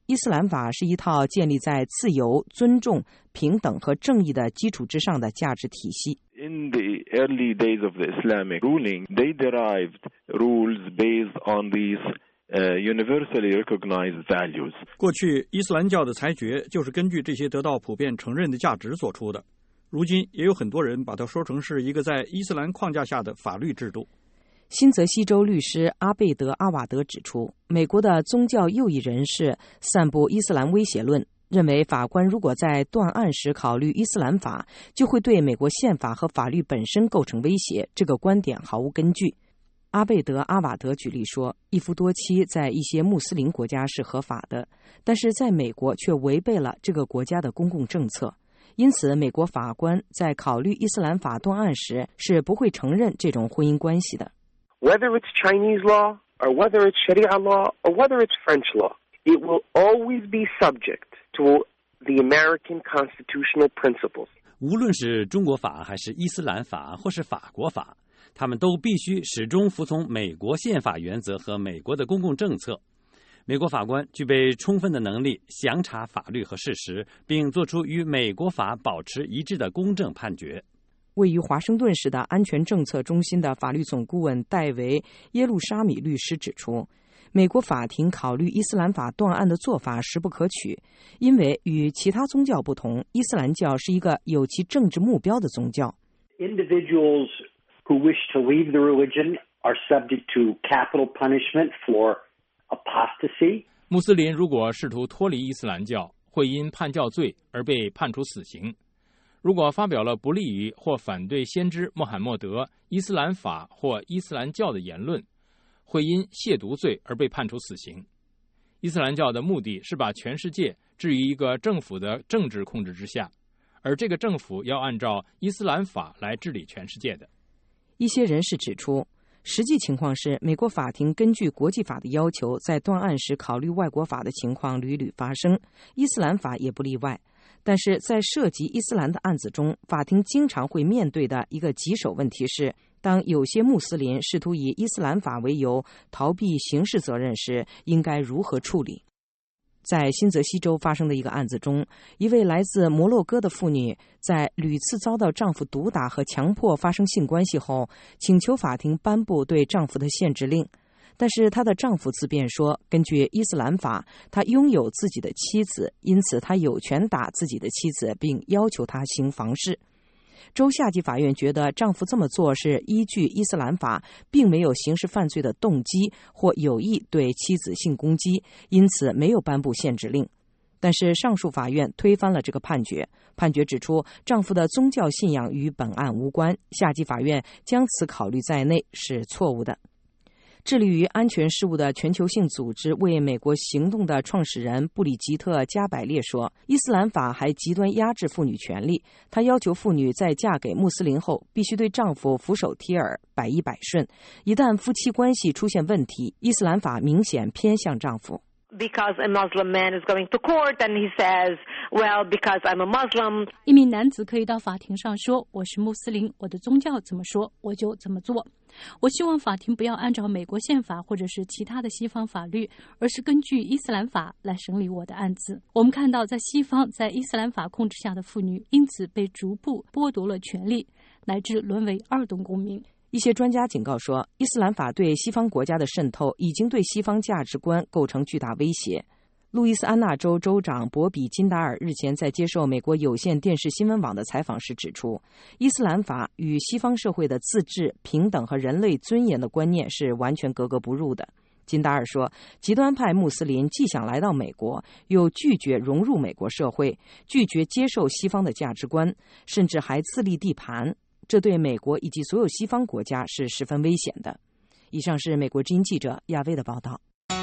伊斯兰法是一套建立在自由、尊重、平等和正义的基础之上的价值体系。 In the early days of the Islamic ruling, they derived rules based on these universally recognized values. 过去伊斯兰教的裁决就是根据这些得到普遍承认的价值所出的。如今也有很多人把它说成是一个在伊斯兰框架下的法律制度。 新泽西州律师阿贝德·阿瓦德指出，美国的宗教右翼人士散布伊斯兰威胁论，认为法官如果在断案时考虑伊斯兰法，就会对美国宪法和法律本身构成威胁。这个观点毫无根据。阿贝德·阿瓦德举例说，一夫多妻在一些穆斯林国家是合法的，但是在美国却违背了这个国家的公共政策。因此，美国法官在考虑伊斯兰法断案时是不会承认这种婚姻关系的。 Whether it's Chinese law, or whether it's Sharia law, or whether it's French law, it will always be subject to the American constitutional principles. 无论是中国法还是伊斯兰法或是法国法，他们都必须始终服从美国宪法原则和美国的公共政策。美国法官具备充分的能力详查法律和事实，并做出与美国法保持一致的公正判决。 位于华盛顿市的安全政策中心的法律总顾问戴维·耶路沙米律师指出，美国法庭考虑伊斯兰法断案的做法实不可取，因为与其他宗教不同，伊斯兰教是一个有其政治目标的宗教。 Individuals who wish to leave the religion are subject to capital punishment for apostasy. 穆斯林如果试图脱离伊斯兰教，会因叛教罪而被判处死刑。如果发表了不利于或反对先知穆罕默德、伊斯兰法或伊斯兰教的言论，会因亵渎罪而被判处死刑。伊斯兰教的目的是把全世界置于一个政府的政治控制之下，而这个政府要按照伊斯兰法来治理全世界的。 一些人士指出，实际情况是，美国法庭根据国际法的要求，在断案时考虑外国法的情况屡屡发生，伊斯兰法也不例外。但是在涉及伊斯兰的案子中，法庭经常会面对的一个棘手问题是，当有些穆斯林试图以伊斯兰法为由逃避刑事责任时，应该如何处理？在新泽西州发生的一个案子中，一位来自摩洛哥的妇女在屡次遭到丈夫毒打和强迫发生性关系后，请求法庭颁布对丈夫的限制令。但是她的丈夫自辩说，根据伊斯兰法，他拥有自己的妻子，因此他有权打自己的妻子，并要求她行房事。州下级法院觉得丈夫这么做是依据伊斯兰法，并没有刑事犯罪的动机或有意对妻子性攻击，因此没有颁布限制令。但是上诉法院推翻了这个判决，判决指出丈夫的宗教信仰与本案无关，下级法院将此考虑在内是错误的。致力于安全事务的全球性组织为美国行动的创始人布里吉特·加百列说，伊斯兰法还极端压制妇女权利，他要求妇女在嫁给穆斯林后必须对丈夫俯首帖耳，百依百顺，一旦夫妻关系出现问题，伊斯兰法明显偏向丈夫。 Because a Muslim man is going to court and he says, well, because I'm a Muslim. 一名男子可以到法庭上说，我是穆斯林，我的宗教怎么说，我就怎么做。我希望法庭不要按照美国宪法或者是其他的西方法律，而是根据伊斯兰法来审理我的案子。我们看到在西方，在伊斯兰法控制下的妇女因此被逐步剥夺了权利，乃至沦为二等公民。 一些专家警告说，伊斯兰法对西方国家的渗透已经对西方价值观构成巨大威胁。路易斯安那州州长博比·金达尔日前在接受美国有线电视新闻网的采访时指出，伊斯兰法与西方社会的自治、平等和人类尊严的观念是完全格格不入的。金达尔说，极端派穆斯林既想来到美国，又拒绝融入美国社会，拒绝接受西方的价值观，甚至还自立地盘，这对美国以及所有西方国家是十分危险的。以上是美国之音记者亚薇的报道。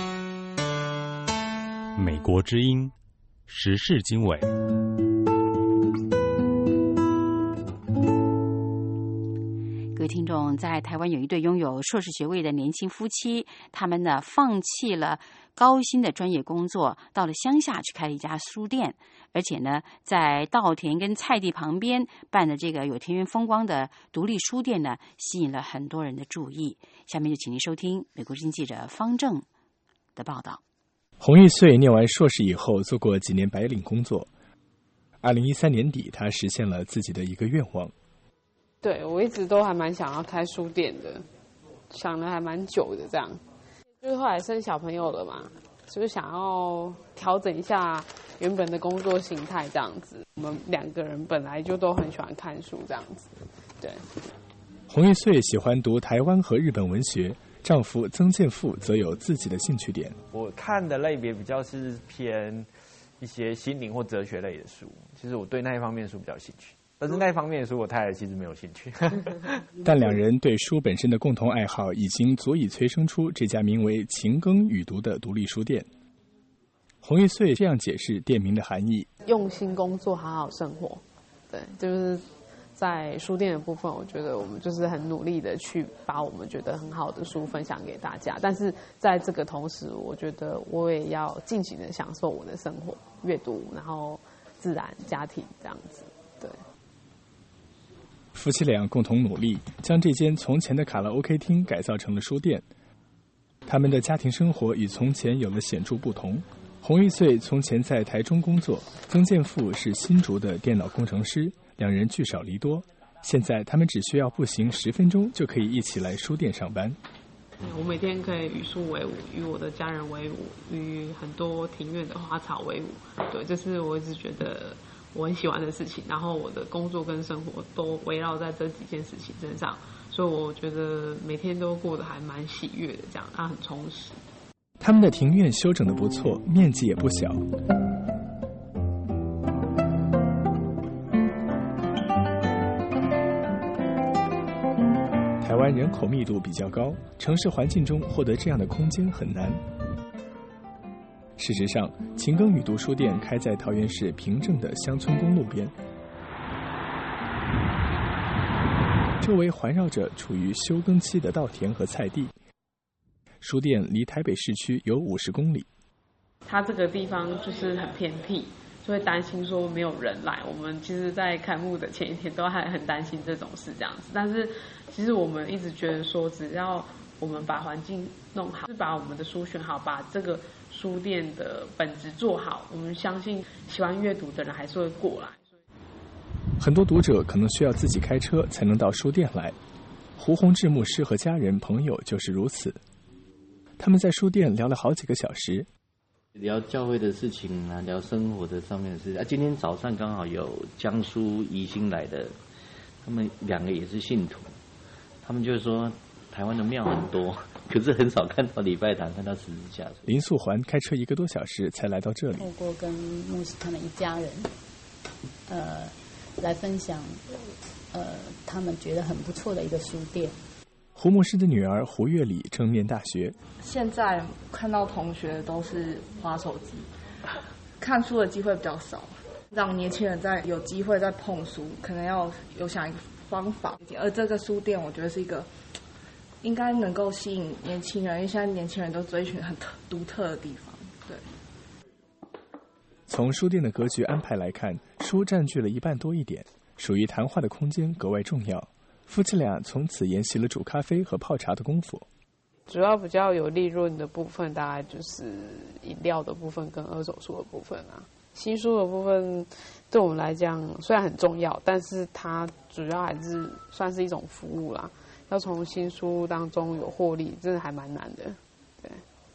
美国之音时事经纬。 各位听众，在台湾有一对拥有硕士学位的年轻夫妻，他们呢放弃了高薪的专业工作，到了乡下去开了一家书店，而且呢在稻田跟菜地旁边办的这个有田园风光的独立书店呢，吸引了很多人的注意。下面就请您收听美国之音记者方正的报道。 洪玉穗念完硕士以后，做过几年白领工作。2013年底，他实现了自己的一个愿望。 对，我一直都还蛮想要开书店的，想了还蛮久的这样。就是后来生小朋友了嘛，就是想要调整一下原本的工作形态这样子。我们2个人本来就都很喜欢看书这样子，对。 洪玉穗喜欢读台湾和日本文学，丈夫曾建富则有自己的兴趣点。 我看的类别比较是偏一些心灵或哲学类的书，其实我对那一方面的书比较有兴趣，但是那一方面的书我太太其实没有兴趣。 但2人对书本身的共同爱好已经足以催生出这家名为勤耕语读的独立书店。洪玉穗这样解释店名的含义： 用心工作，好好生活。对，就是在书店的部分，我觉得我们就是很努力的去把我们觉得很好的书分享给大家，但是在这个同时，我觉得我也要尽情的享受我的生活，阅读，然后自然、家庭这样子。对， 夫妻俩共同努力，将这间从前的卡拉 OK 厅改造成了书店。他们的家庭生活与从前有了显著不同。洪玉穗从前在台中工作，曾建富是新竹的电脑工程师，2人聚少离多。现在他们只需要步行10分钟就可以一起来书店上班。 我每天可以与书为伍，与我的家人为伍，与很多庭院的花草为伍。对，这是我一直觉得我很喜欢的事情。然后我的工作跟生活都围绕在这几件事情身上，所以我觉得每天都过得还蛮喜悦的，这样很充实。 他们的庭院修整得不错，面积也不小。台湾人口密度比较高，城市环境中获得这样的空间很难。事实上，勤耕语读书店开在桃园市平镇的乡村公路边，周围环绕着处于休耕期的稻田和菜地。书店离台北市区有50公里。 它这个地方就是很偏僻，就会担心说没有人来。我们其实在开幕的前一天都还很担心这种事这样子，但是其实我们一直觉得说，只要我们把环境弄好，是把我们的书选好，把这个书店的本质做好，我们相信喜欢阅读的人还是会过来。 很多读者可能需要自己开车才能到书店来，胡宏志牧师和家人朋友就是如此。他们在书店聊了好几个小时， 聊教会的事情啊，聊生活的上面的事情啊。今天早上刚好有江苏宜兴来的，他们2个也是信徒，他们就是说台湾的庙很多，可是很少看到礼拜堂，看到十字架。 林素环开车1个多小时才来到这里。 透过跟牧师他们一家人，来分享，他们觉得很不错的一个书店。 胡牧师的女儿胡月里正念大学。 现在看到同学都是滑手机，看书的机会比较少，让年轻人有机会再碰书，可能要有想一个方法。而这个书店，我觉得是一个应该能够吸引年轻人，因为现在年轻人都追寻很独特的地方。对。 从书店的格局安排来看，书占据了1半多一点，属于谈话的空间格外重要。夫妻俩从此研习了煮咖啡和泡茶的功夫。 主要比较有利润的部分，大概就是饮料的部分跟二手书的部分啊。新书的部分对我们来讲虽然很重要，但是它主要还是算是一种服务啦。要从新书当中有获利，真的还蛮难的。对。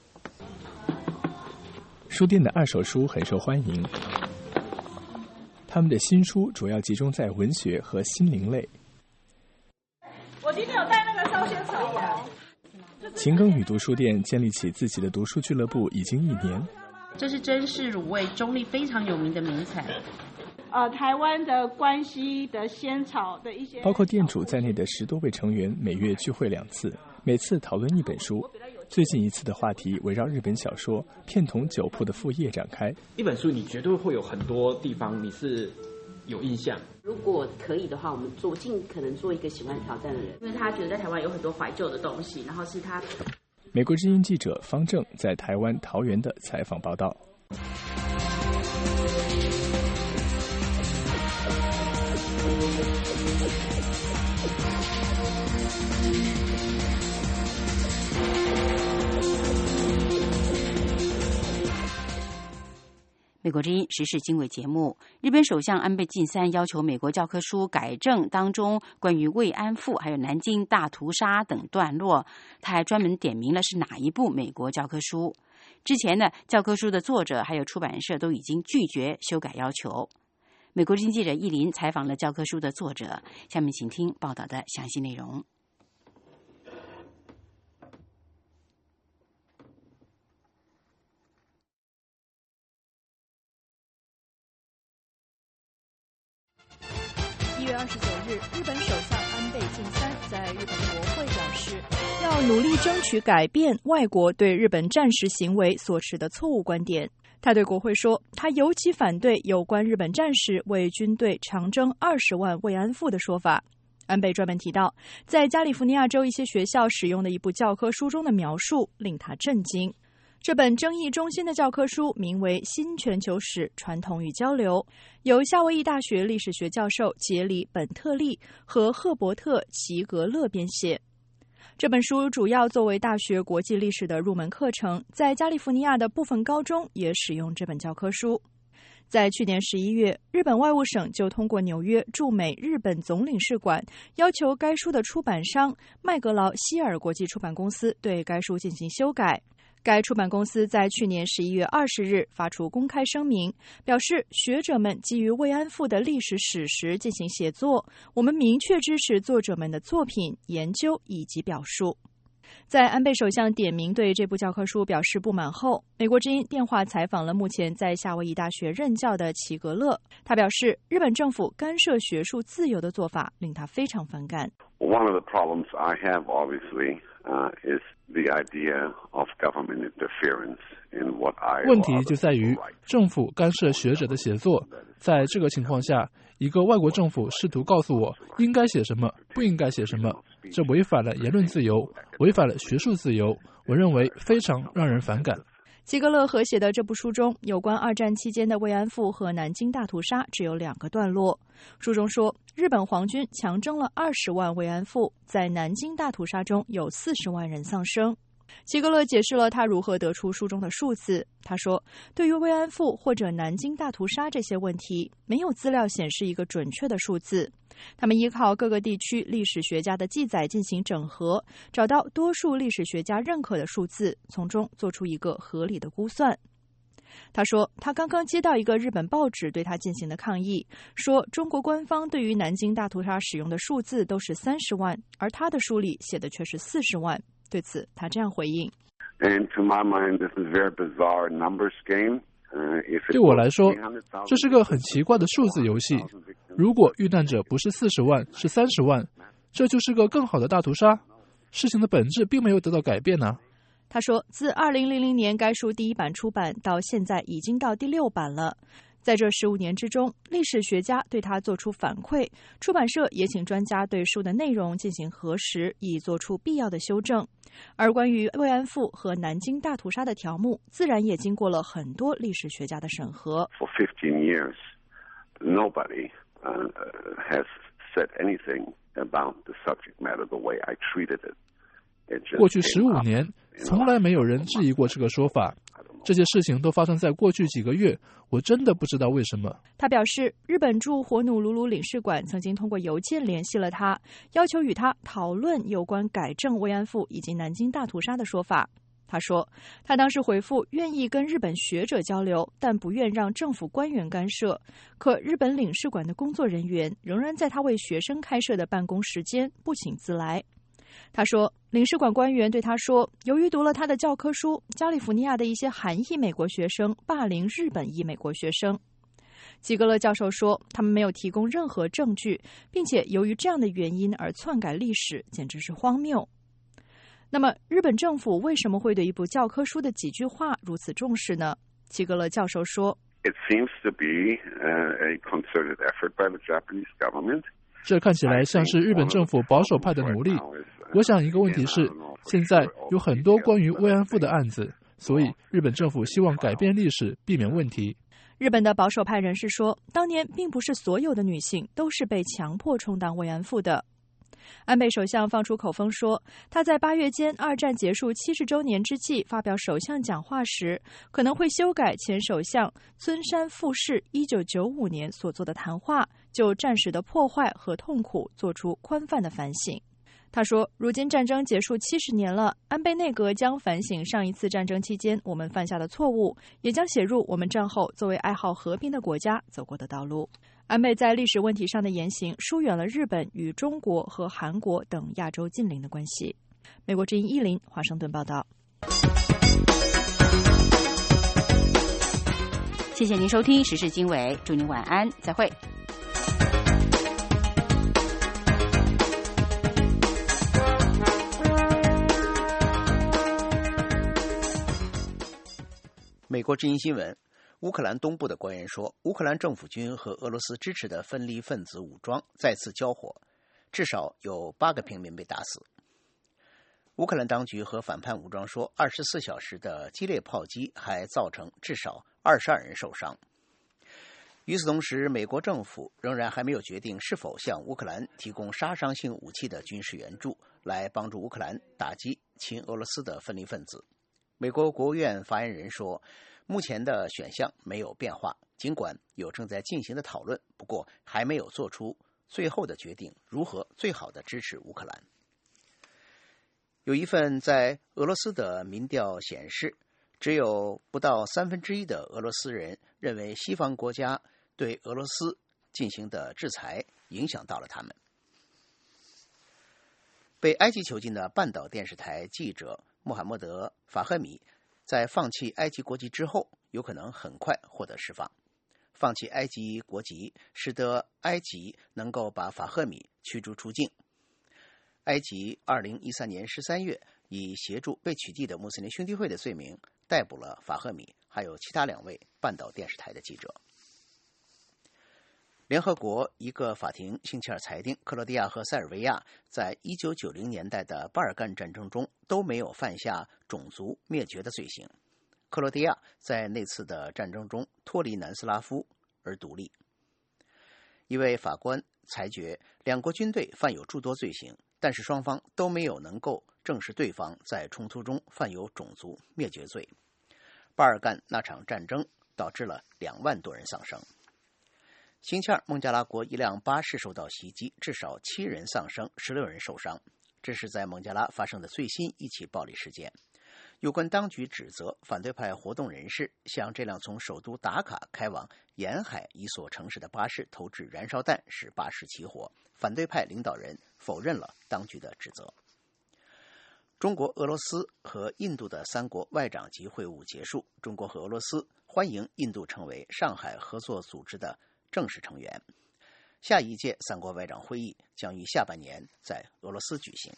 书店的二手书很受欢迎，他们的新书主要集中在文学和心灵类。 我今天有带那个烧仙草哦。 勤耕语读书店建立起自己的读书俱乐部已经1年。 这是珍视卤味中坜非常有名的名产。 台湾的关西的仙草的一些， 包括店主在内的10多位成员每月聚会2次，每次讨论1本书。最近一次的话题围绕日本小说《片桐酒铺》的副业展开。 一本书你绝对会有很多地方你是有印象。 如果可以的话，我们尽可能做一个喜欢挑战的人，因为他觉得在台湾有很多怀旧的东西，然后是他。 美国之音记者方正在台湾桃园的采访报道。 美国之音时事经纬节目，日本首相安倍晋三要求美国教科书改正当中关于慰安妇还有南京大屠杀等段落，他还专门点明了是哪一部美国教科书。之前呢，教科书的作者还有出版社都已经拒绝修改要求。美国之音记者易林采访了教科书的作者，下面请听报道的详细内容。 1月29日，日本首相安倍晋三在日本国会表示，要努力争取改变外国对日本战时行为所持的错误观点。他对国会说，他尤其反对有关日本战时为军队长征20万慰安妇的说法。安倍专门提到，在加利福尼亚州一些学校使用的一部教科书中的描述令他震惊。这本争议中心的教科书名为《新全球史：传统与交流》，由夏威夷大学历史学教授杰里·本特利和赫伯特·齐格勒编写。这本书主要作为大学国际历史的入门课程，在加利福尼亚的部分高中也使用这本教科书。在去年11月，日本外务省就通过纽约驻美日本总领事馆要求该书的出版商麦格劳希尔国际出版公司对该书进行修改。该出版公司在去年11月20日发出公开声明，表示学者们基于慰安妇的历史史实进行写作，我们明确支持作者们的作品、研究以及表述。在安倍首相点名对这部教科书表示不满后，美国之音电话采访了目前在夏威夷大学任教的齐格勒，他表示日本政府干涉学术自由的做法令他非常反感。 One of the problems I have, obviously, is the idea of government interference in what I. 问题就在于政府干涉学者的写作。在这个情况下，一个外国政府试图告诉我应该写什么，不应该写什么，这违反了言论自由，违反了学术自由，我认为非常让人反感。 齐格勒合写的这部书中，有关二战期间的慰安妇和南京大屠杀只有2个段落。书中说，日本皇军强征了20万慰安妇，在南京大屠杀中有40万人丧生。齐格勒解释了他如何得出书中的数字。他说，对于慰安妇或者南京大屠杀这些问题，没有资料显示一个准确的数字。他们依靠各个地区历史学家的记载进行整合，找到多数历史学家认可的数字，从中做出一个合理的估算。他说，他刚刚接到一个日本报纸对他进行的抗议，说中国官方对于南京大屠杀使用的数字都是30万，而他的书里写的却是40万。对此，他这样回应 ：And to my mind, this is a very bizarre numbers game. 对我来说，这是个很奇怪的数字游戏。如果遇难者不是40万，是30万，这就是个更好的大屠杀。事情的本质并没有得到改变啊。 他说，自2000年该书第1版出版到现在已经到第6版了。在这15年之中，历史学家对他做出反馈，出版社也请专家对书的内容进行核实，以做出必要的修正。而关于慰安妇和南京大屠杀的条目，自然也经过了很多历史学家的审核。 For 15 years, nobody has said anything about the subject matter the way I treated it. 过去15年，从来没有人质疑过这个说法。这些事情都发生在过去几个月，我真的不知道为什么。 他表示，日本驻火奴鲁鲁领事馆曾经通过邮件联系了他，要求与他讨论有关改正慰安妇以及南京大屠杀的说法。他说，他当时回复愿意跟日本学者交流，但不愿让政府官员干涉。可日本领事馆的工作人员仍然在他为学生开设的办公时间不请自来。他说，领事馆官员对他说，由于读了他的教科书，加利福尼亚的一些韩裔美国学生霸凌日本裔美国学生。吉格勒教授说，他们没有提供任何证据，并且由于这样的原因而篡改历史，简直是荒谬。那么，日本政府为什么会对一部教科书的几句话如此重视呢？吉格勒教授说 It seems to be a concerted effort by the Japanese government. 这看起来像是日本政府保守派的努力。我想一个问题是，现在有很多关于慰安妇的案子，所以日本政府希望改变历史，避免问题。 日本的保守派人士说，当年并不是所有的女性都是被强迫充当慰安妇的。 安倍首相放出口风说，他在8月间2战结束70周年之际发表首相讲话时，可能会修改前首相村山富市1995年所做的谈话，就战时的破坏和痛苦做出宽泛的反省。他说，如今战争结束70年了，安倍内阁将反省上一次战争期间我们犯下的错误，也将写入我们战后作为爱好和平的国家走过的道路。安倍在历史问题上的言行疏远了日本与中国和韩国等亚洲近邻的关系。美国之音1林华盛顿报道。 谢谢您收听时事经纬，祝您晚安，再会。 美国之音新闻，乌克兰东部的官员说，乌克兰政府军和俄罗斯支持的分离分子武装再次交火，至少有8个平民被打死。乌克兰当局和反叛武装说，24小时的激烈炮击还造成至少22人受伤。与此同时，美国政府仍然还没有决定是否向乌克兰提供杀伤性武器的军事援助，来帮助乌克兰打击亲俄罗斯的分离分子。美国国务院发言人说，目前的选项没有变化，尽管有正在进行的讨论，不过还没有做出最后的决定，如何最好的支持乌克兰。有一份在俄罗斯的民调显示，只有不到1/3的俄罗斯人认为西方国家对俄罗斯进行的制裁影响到了他们。被埃及囚禁的半岛电视台记者穆罕默德·法赫米在放弃埃及国籍之后，有可能很快获得释放。放弃埃及国籍使得埃及能够把法赫米驱逐出境。埃及2013年13月以协助被取缔的穆斯林兄弟会的罪名逮捕了法赫米，还有其他2位半岛电视台的记者。联合国一个法庭星期二裁定，克罗地亚和塞尔维亚在1990年代的巴尔干战争中都没有犯下种族灭绝的罪行。克罗地亚在那次的战争中脱离南斯拉夫而独立。一位法官裁决2国军队犯有诸多罪行，但是双方都没有能够证实对方在冲突中犯有种族灭绝罪。巴尔干那场战争导致了2万多人丧生。星期二，孟加拉国一辆巴士受到袭击，至少7人丧生，16人受伤。这是在孟加拉发生的最新一起暴力事件。有关当局指责反对派活动人士向这辆从首都达卡开往沿海一所城市的巴士投掷燃烧弹，使巴士起火。反对派领导人否认了当局的指责。中国、俄罗斯和印度的3国外长级会晤结束，中国和俄罗斯欢迎印度成为上海合作组织的正式成员。下一届3国外长会议将于下半年在俄罗斯举行。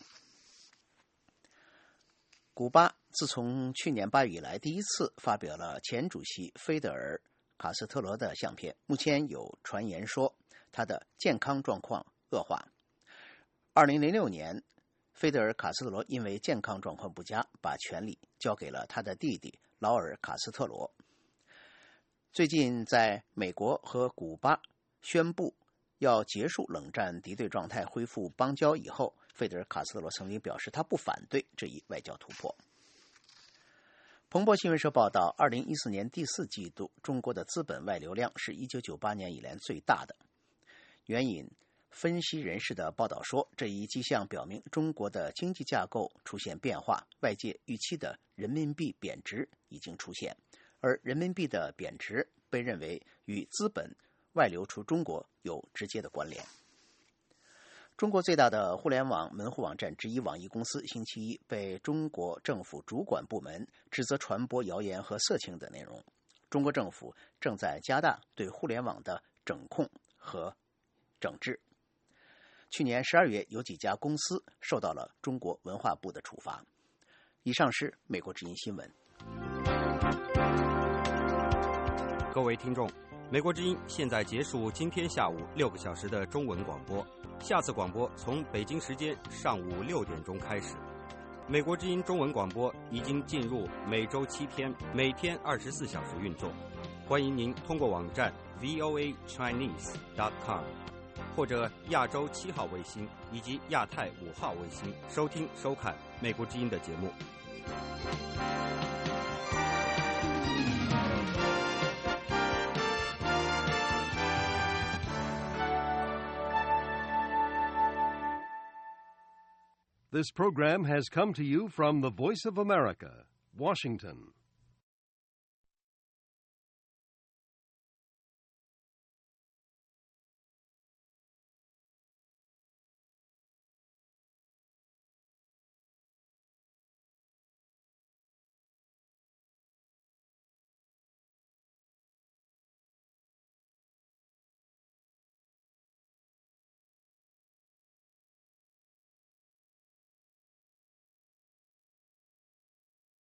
古巴自从去年8月以来第一次发表了前主席菲德尔·卡斯特罗的相片，目前有传言说他的健康状况恶化。2006年，菲德尔·卡斯特罗因为健康状况不佳，把权力交给了他的弟弟劳尔·卡斯特罗。最近在美国和古巴宣布要结束冷战敌对状态，恢复邦交以后，费德尔·卡斯特罗曾经表示他不反对这一外交突破。彭博新闻社报道，2014年第4季度中国的资本外流量是1998年以来最大的。援引分析人士的报道说，这一迹象表明中国的经济架构出现变化，外界预期的人民币贬值已经出现，而人民币的贬值被认为与资本外流出中国有直接的关联。中国最大的互联网门户网站之一网易公司星期一被中国政府主管部门指责传播谣言和色情等内容。中国政府正在加大对互联网的整控和整治。去年12月，有几家公司受到了中国文化部的处罚。以上是美国之音新闻。 各位听众，美国之音现在结束今天下午6个小时的中文广播，下次广播从北京时间上午6点钟开始。美国之音中文广播已经进入每周7天，每天24小时运作。欢迎您通过网站 voachinese.com 或者亚洲7号卫星以及亚太5号卫星收听收看美国之音的节目。 This program has come to you from the Voice of America, Washington.